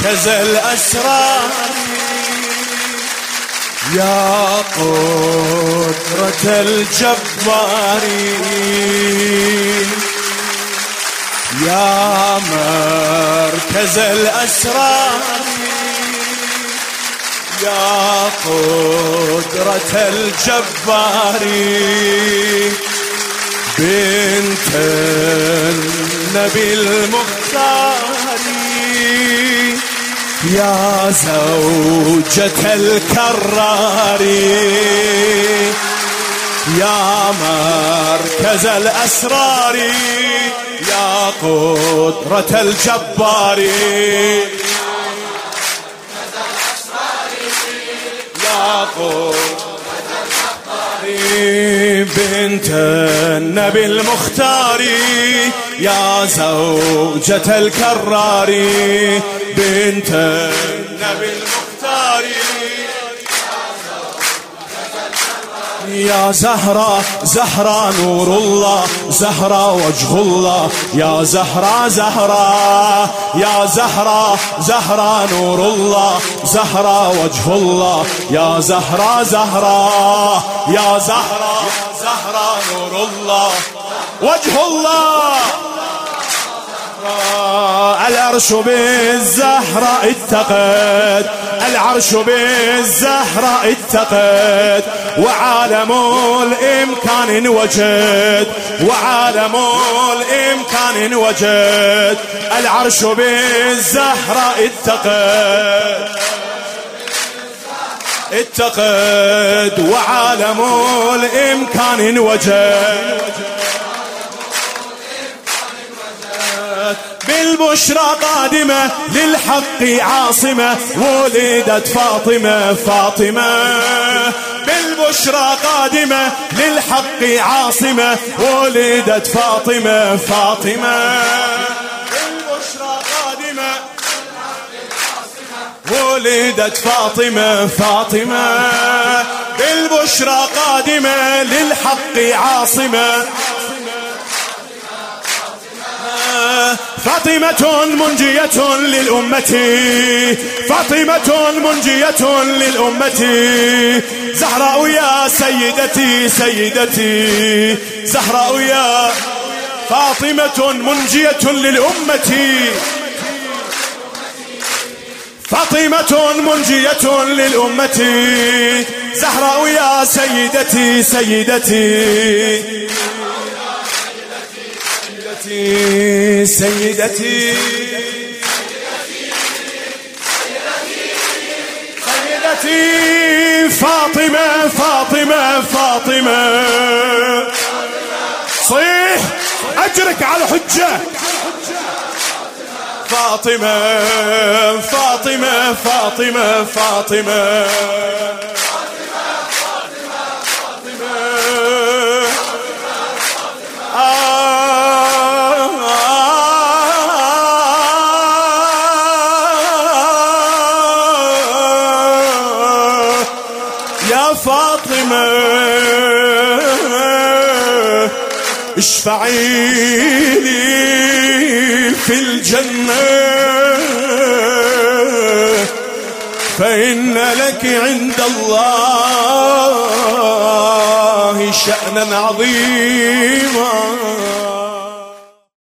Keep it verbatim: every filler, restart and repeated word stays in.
مركز الأسرار يا قدرة الجبار يا مركز الأسرار يا قدرة الجبار بنت النبي المختار يا زوجة الكرار يا مركز الأسرار يا قدرة الجبار يا قدرة بنت النبي المختار يا زوجة الكرار بنت النبي المختار يا زهرة زهرة نور الله زهرة وجه الله يا زهرة زهرة يا زهرة زهرة نور الله زهرة وجه الله يا زهرة زهرة يا زهرة زهرة نور الله وجه الله العرش بالزهرة اتقد العرش بالزهرة اتقد وعالم الإمكان وجد وعالم الإمكان وجد العرش بالزهرة اتقد اتقد وعالم الإمكان وجد بالبشرى قادمة للحق عاصمة ولدت فاطمة فاطمة بالبشرى قادمة للحق عاصمة ولدت فاطمة فاطمة بالبشرى قادمة ولدت فاطمة فاطمة بالبشرى قادمة للحق عاصمة فاطمة منجية للأمة فاطمة منجية للأمة زهراء يا سيدتي سيدتي زهراء يا فاطمة منجية للأمة فاطمة منجية للأمة زهراء يا سيدتي سيدتي سيدتي سيدتي سيدتي فاطمة فاطمة فاطمة صيح أجرك على حجة فاطمة فاطمة فاطمة فاطمة فاطمة اشفعي لي في الجنة فإن لك عند الله شأنا عظيما